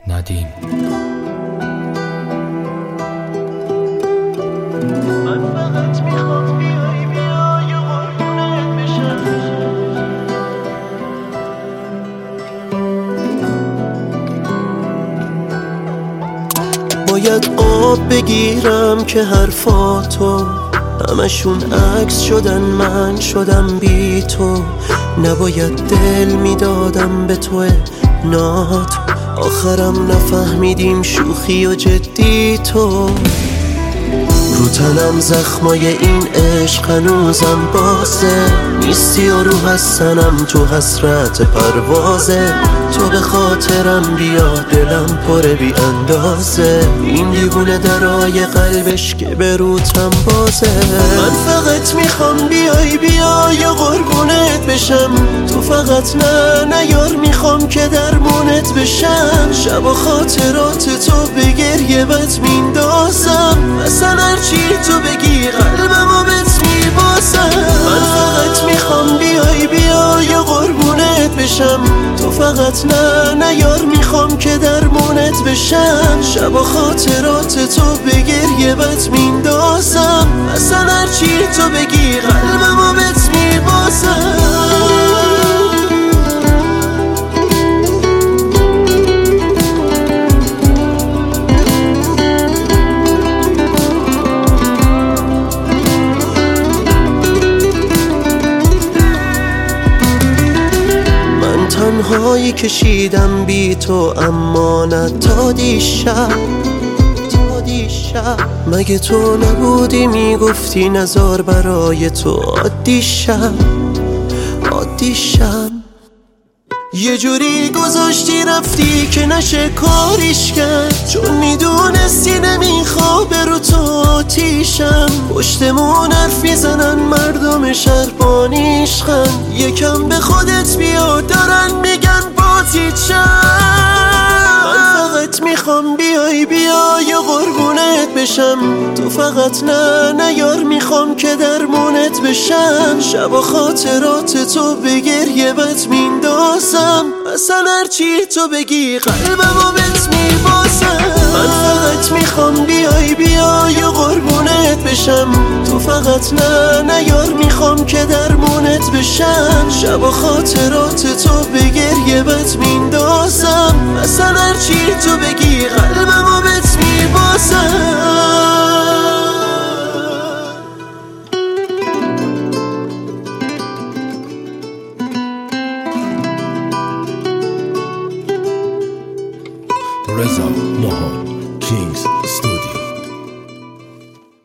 ندیم. من فقط میخوام بیای و قربونت بشم. باید آب بگیرم که حرفاتو همشون عکس شدن، من شدم بی تو. نباید دل میدادم به تو نات، آخرم نفهمیدیم شوخی و جدی تو. رو تنم زخمای این عشق هنوزم بازه، نیستی و رو هستنم تو حسرت پروازه. تو به خاطرم بیا دلم پر بی اندازه، این دیوونه درای قلبش که به روتم بازه. من فقط میخوام بیای و قربونت بشم، تو فقط نه یار میخوام که درمونت بشم. شب و خاطرات تو به گریه بد میندازم، اصلا هرچی تو بگی قلبمو بهت میبازم. من فقط میخوام بیای و قربونت بشم، تو فقط نه یار میخوام که درمونت بشم. شب و خاطرات تو به گریه بد میندازم، اصلا هرچی تو بگی قلبمو بهت میبازم. تنهایی کشیدم بی تو، اما نه تا دیشب. مگه تو نبودی میگفتی نزار برای تو عادی شم. یه جوری گذاشتی رفتی که نشه کاریش کرد، چون میدونستی نمیخوابه رو تو آتیشم. پشتمون حرف میزنن مردم شهر بانیشخن، یکم به خودت بیا دارن میگن بازیچم. من فقط میخوام بیای و قربونت بشم، تو فقط نه یار میخوام که درمونت بشم. شب و خاطرات تو به گریه بد میندازم، اصلا هرچی تو بگی قلبمو بهت میبازم. من فقط میخوام بیای و قربونت بشم، تو فقط نه یار میخوام که درمونت بشم. شب و خاطرات تو به گریه بد میندازم، اصلا هرچی تو بگی قلبمو بهت میبازم. رضا ماهان کینگز استودیو.